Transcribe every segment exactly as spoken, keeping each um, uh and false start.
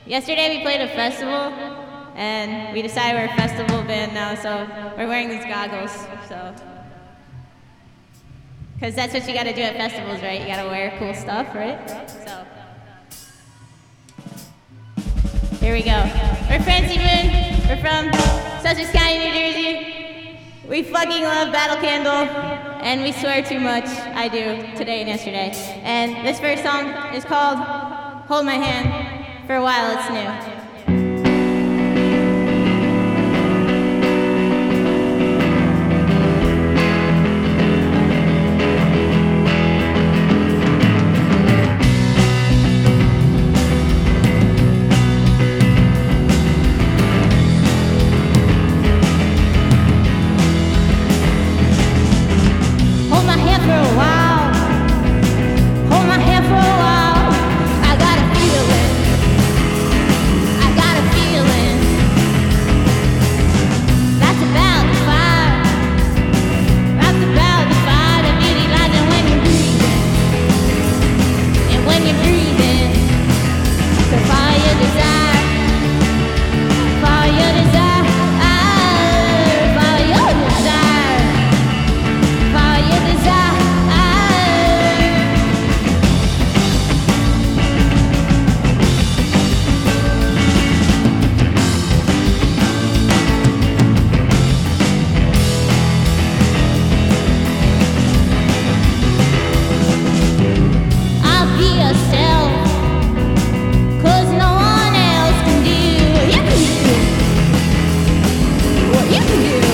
Yesterday we played a festival, and we decided we're a festival band now, so we're wearing these goggles, so. Because that's what you gotta do at festivals, right? You gotta wear cool stuff, right? So. Here we go. We're Fancy Moon. We're from Sussex County, New Jersey. We fucking love Battle Candle, and we swear too much. I do, today and yesterday. And this first song is called Hold My Hand. For a while, it's new. Hold my hand for a while. Hold my hand for a while. I got a feeling. I got a feeling. That's about the fire. That's about the fire that really lies in when you're breathing. And when you're breathing, so fire desire. Fire desire. Fire desire. Fire desire. I'll be yourself, 'cause no one else can do what you can do. What you can do.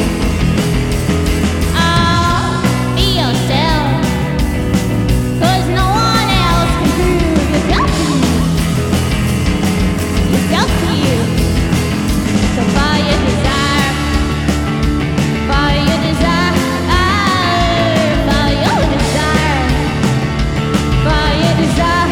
I'll be yourself, 'cause no one else can prove yourself to you. Yourself to you. So fire desire. Fire desire. Fire desire. Fire desire.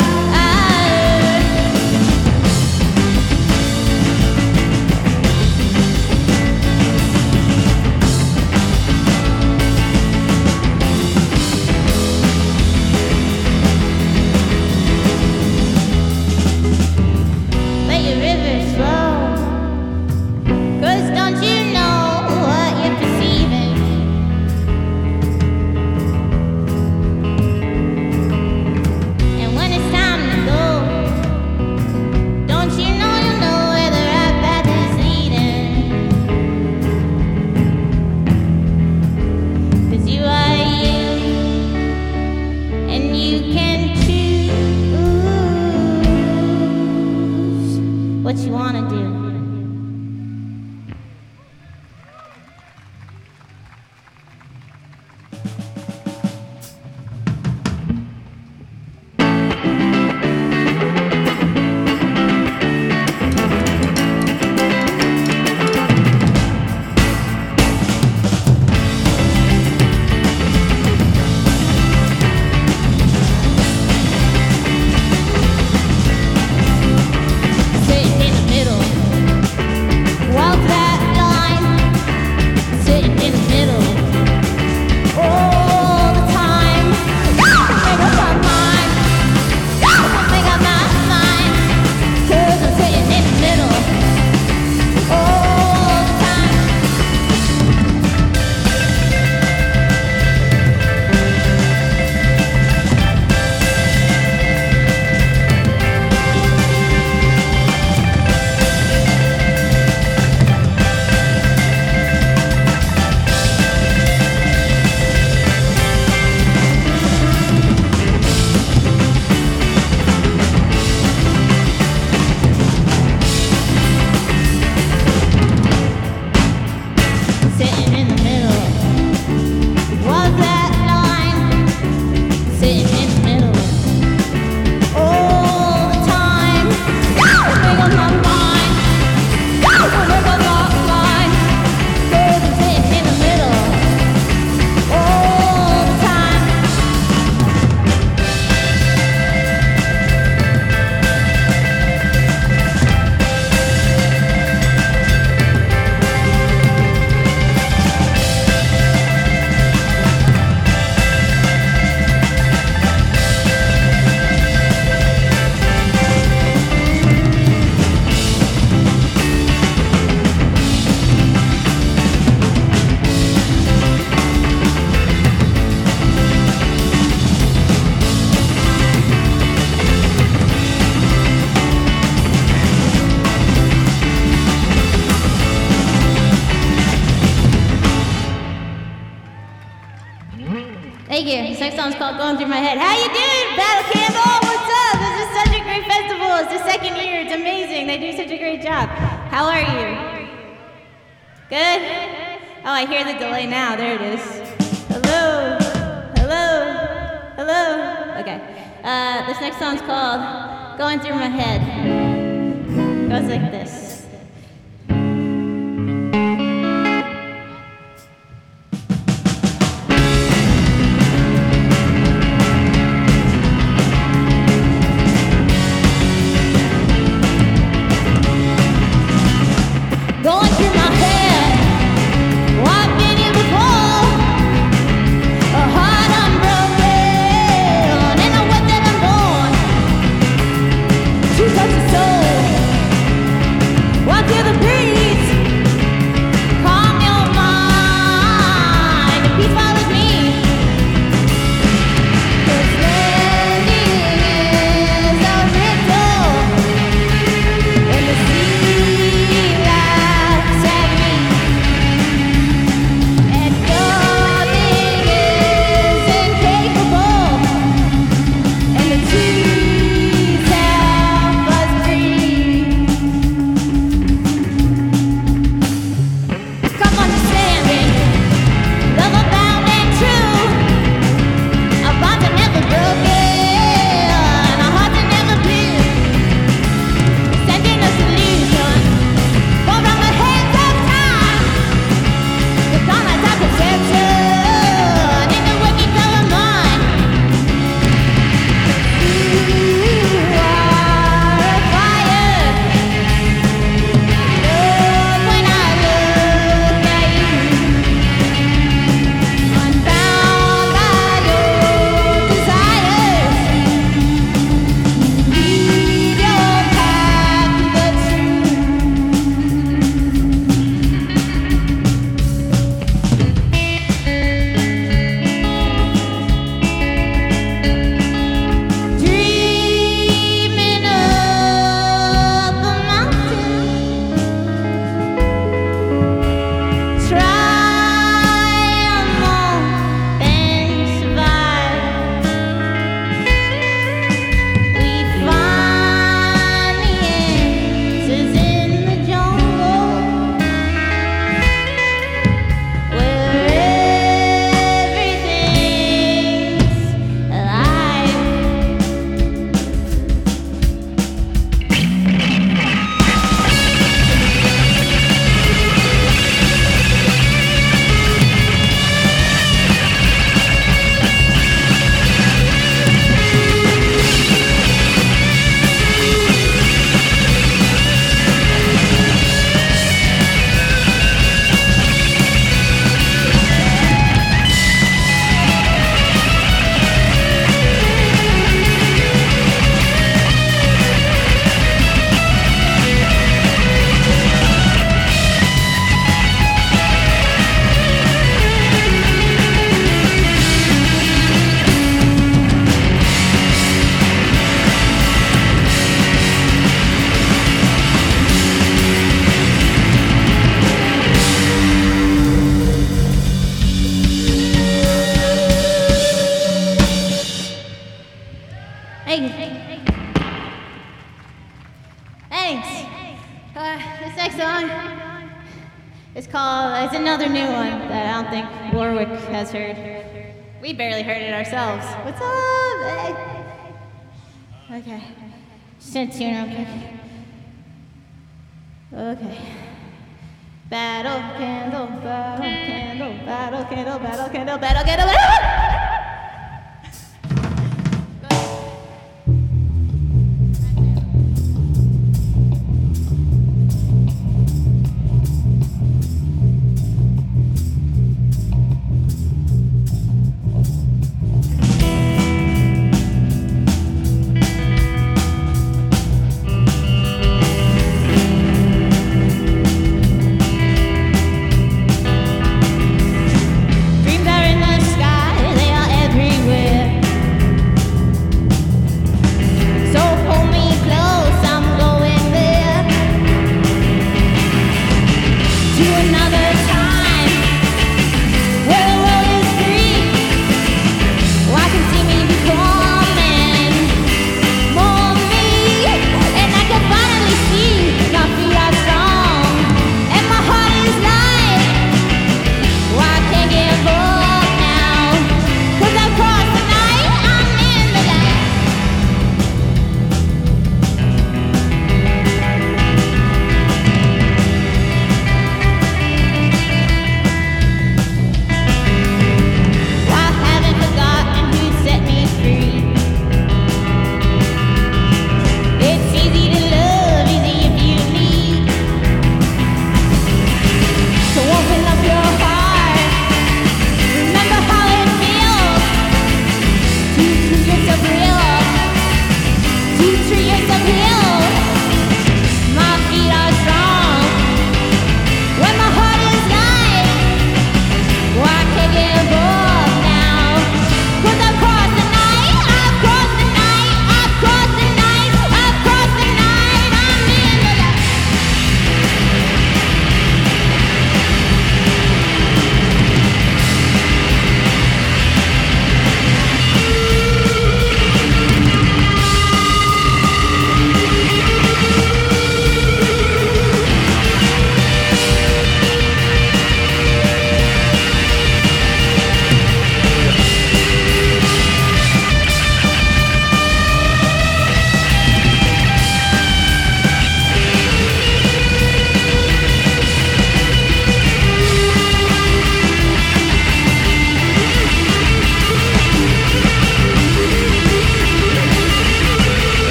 Let your rivers flow. 'Cause don't you know what you're perceiving? And when it's time to go, don't you know you know where the right path is leading? 'Cause you are you, and you can choose what you wanna do. Sitting in the middle, next song's called Going Through My Head. How you doing, Battle Candle? What's up? This is such a great festival. It's the second year. It's amazing. They do such a great job. How are you? Good? Oh, I hear the delay now. There it is. Hello? Hello? Hello? Okay. Uh, this next song's called Going Through My Head. It goes like this. Going through my head, well, I've been here before. A heart unbroken, and a way that I'm born. To touch the soul, walk through the breeze. Calm your mind, and peace follows me. 'Cause landing is a ritual, and the sea. Thanks. Uh, this next song is called, it's another new one that I don't think Warwick has heard. We barely heard it ourselves. What's up? Hey. Okay. Just gonna tune real quick. Okay. Battle candle, battle candle, battle candle, battle candle, battle candle, battle. Dreams are in the sky.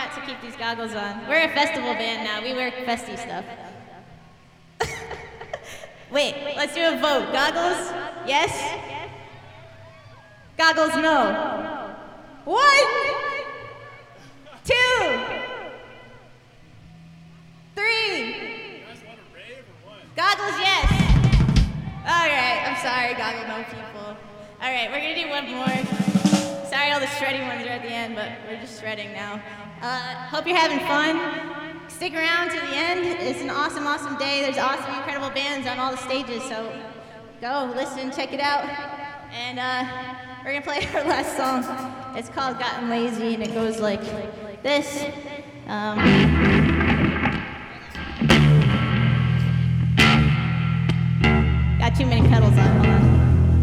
forgot to keep these goggles on. We're a festival band now. We wear festy stuff. Wait, let's do a vote. Goggles? Yes? Goggles, no. One, two, three. Goggles, yes. All right, I'm sorry, goggle no people. All right, we're gonna do one more. Sorry, all the shredding ones are at the end, but we're just shredding now. Uh, hope you're having fun. Stick around to the end. It's an awesome, awesome day. There's awesome, incredible bands on all the stages, so go listen, check it out. And uh, we're gonna play our last song. It's called Gotten Lazy, and it goes like this. Um, got too many pedals on, hold on.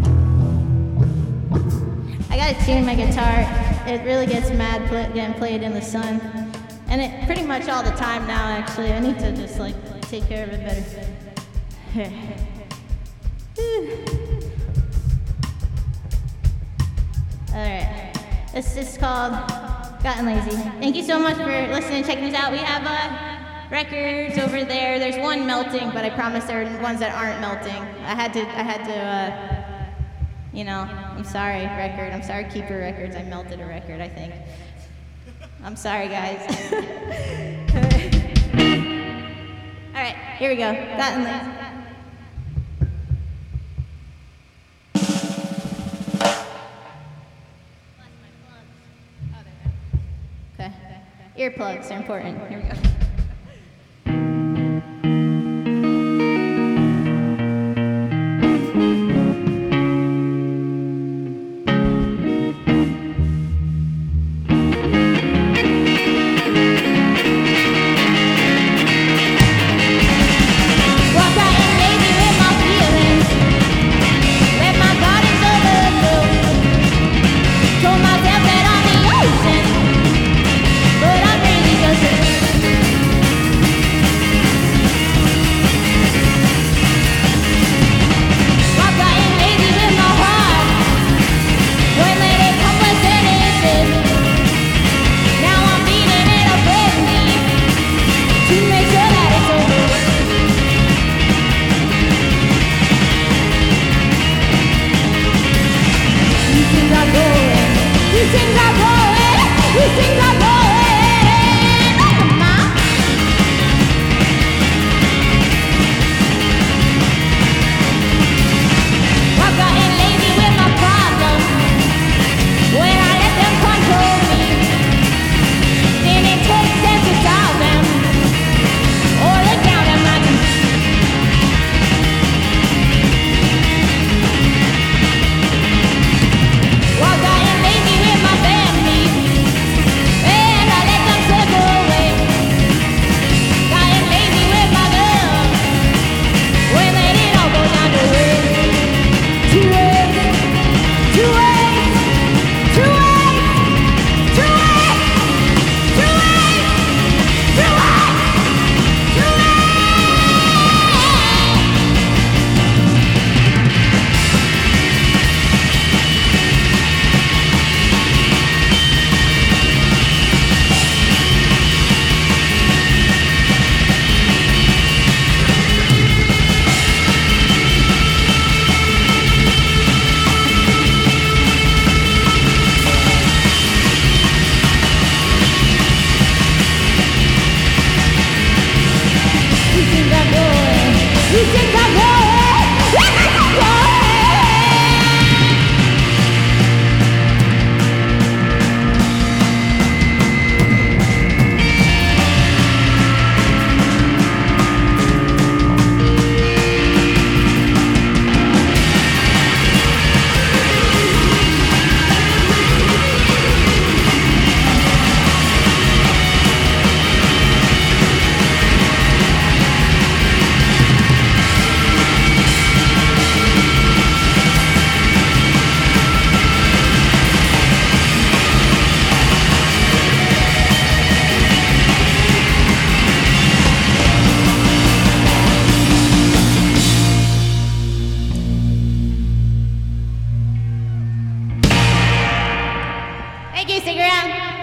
I gotta tune my guitar. It really gets mad play, getting played in the sun. And it pretty much all the time now, actually. I need to just like take care of it better. All right, this is called Gotten Lazy. Thank you so much for listening and checking us out. We have uh, records over there. There's one melting, but I promise there are ones that aren't melting. I had to, I had to, uh, you know, I'm sorry, record. I'm sorry, Keeper Records. I melted a record, I think. I'm sorry, guys. All right, here we go. Gotten Lazy. Okay. Earplugs are important. Here we go. Thank you, stick around.